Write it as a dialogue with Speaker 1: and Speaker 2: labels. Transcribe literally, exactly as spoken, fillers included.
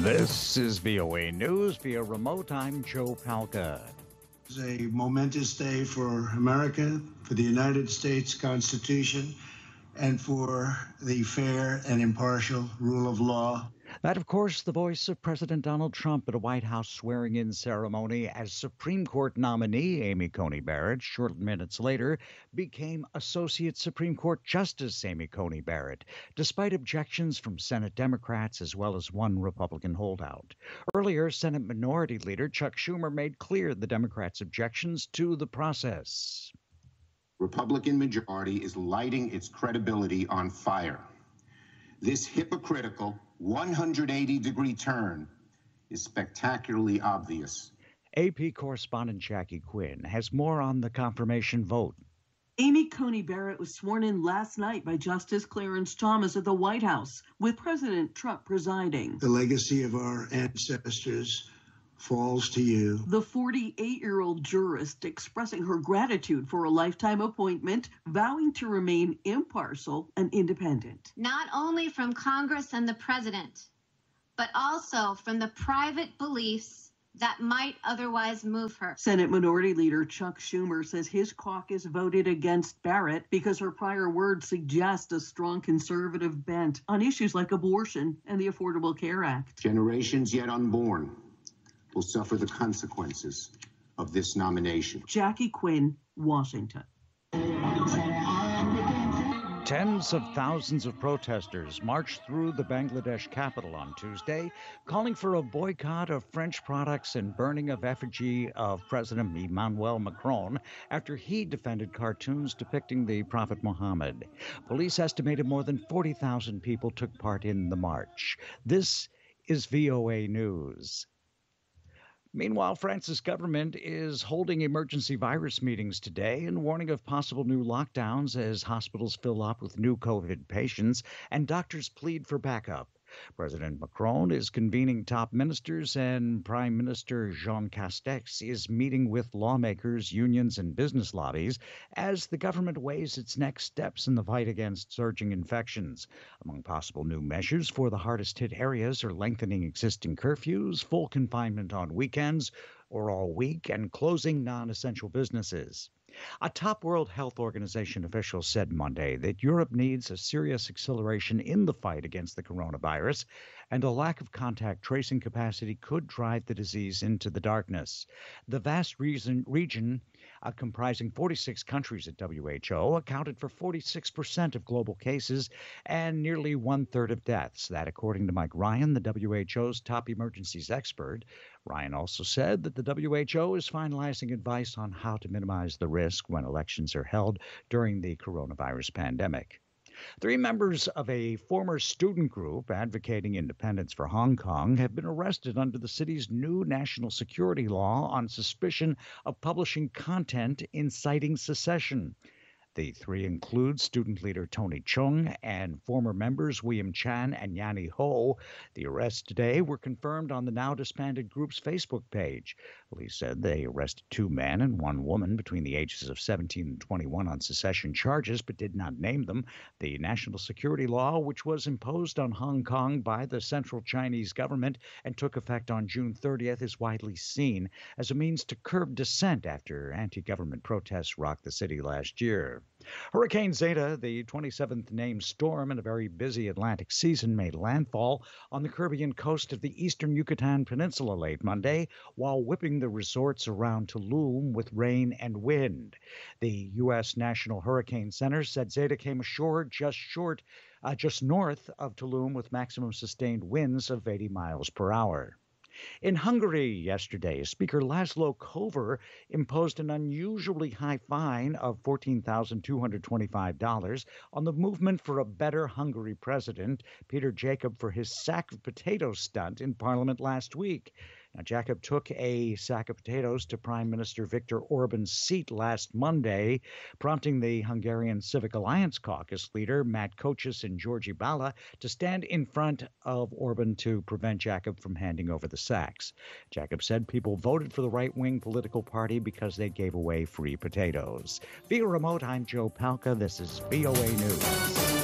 Speaker 1: This is V O A News via remote. I'm Joe Palca.
Speaker 2: It's a momentous day for America, for the United States Constitution, and for the fair and impartial rule of law.
Speaker 1: That, of course, the voice of President Donald Trump at a White House swearing-in ceremony as Supreme Court nominee Amy Coney Barrett, short minutes later, became Associate Supreme Court Justice Amy Coney Barrett, despite objections from Senate Democrats as well as one Republican holdout. Earlier, Senate Minority Leader Chuck Schumer made clear the Democrats' objections to the process.
Speaker 3: Republican majority is lighting its credibility on fire. This hypocritical one hundred eighty degree turn is spectacularly obvious.
Speaker 1: A P correspondent Jackie Quinn has more on the confirmation vote.
Speaker 4: Amy Coney Barrett was sworn in last night by Justice Clarence Thomas at the White House, with President Trump presiding.
Speaker 2: The legacy of our ancestors falls to you.
Speaker 4: The forty-eight-year-old jurist expressing her gratitude for a lifetime appointment, vowing to remain impartial and independent.
Speaker 5: Not only from Congress and the president, but also from the private beliefs that might otherwise move her.
Speaker 4: Senate Minority Leader Chuck Schumer says his caucus voted against Barrett because her prior words suggest a strong conservative bent on issues like abortion and the Affordable Care Act.
Speaker 3: Generations yet unborn will suffer the consequences of this nomination.
Speaker 4: Jackie Quinn, Washington.
Speaker 1: Tens of thousands of protesters marched through the Bangladesh capital on Tuesday, calling for a boycott of French products and burning of effigy of President Emmanuel Macron after he defended cartoons depicting the Prophet Muhammad. Police estimated more than forty thousand people took part in the march. This is V O A News. Meanwhile, France's government is holding emergency virus meetings today and warning of possible new lockdowns as hospitals fill up with new COVID patients and doctors plead for backup. President Macron is convening top ministers, and Prime Minister Jean Castex is meeting with lawmakers, unions, and business lobbies as the government weighs its next steps in the fight against surging infections. Among possible new measures for the hardest-hit areas are lengthening existing curfews, full confinement on weekends or all week, and closing non-essential businesses. A top World Health Organization official said Monday that Europe needs a serious acceleration in the fight against the coronavirus, and a lack of contact tracing capacity could drive the disease into the darkness. The vast reason, region, uh, comprising forty-six countries at W H O, accounted for forty-six percent of global cases and nearly one-third of deaths. That, according to Mike Ryan, the W H O's top emergencies expert. Ryan also said that the W H O is finalizing advice on how to minimize the risk when elections are held during the coronavirus pandemic. Three members of a former student group advocating independence for Hong Kong have been arrested under the city's new national security law on suspicion of publishing content inciting secession. The three include student leader Tony Chung and former members William Chan and Yanni Ho. The arrests today were confirmed on the now disbanded group's Facebook page. Police said they arrested two men and one woman between the ages of seventeen and twenty-one on secession charges, but did not name them. The national security law, which was imposed on Hong Kong by the Central Chinese government and took effect on June thirtieth, is widely seen as a means to curb dissent after anti-government protests rocked the city last year. Hurricane Zeta, the twenty-seventh named storm in a very busy Atlantic season, made landfall on the Caribbean coast of the eastern Yucatan Peninsula late Monday, while whipping the resorts around Tulum with rain and wind. The U S National Hurricane Center said Zeta came ashore just short, uh, just north of Tulum with maximum sustained winds of eighty miles per hour. In Hungary yesterday, Speaker Laszlo Kovar imposed an unusually high fine of fourteen thousand two hundred twenty-five dollars on the Movement for a Better Hungary president, Peter Jacob, for his sack of potatoes stunt in Parliament last week. Now, Jacob took a sack of potatoes to Prime Minister Viktor Orban's seat last Monday, prompting the Hungarian Civic Alliance caucus leader Matt Kocis and Georgi Bala to stand in front of Orban to prevent Jacob from handing over the sacks. Jacob said people voted for the right-wing political party because they gave away free potatoes. Via remote, I'm Joe Palca. This is V O A News.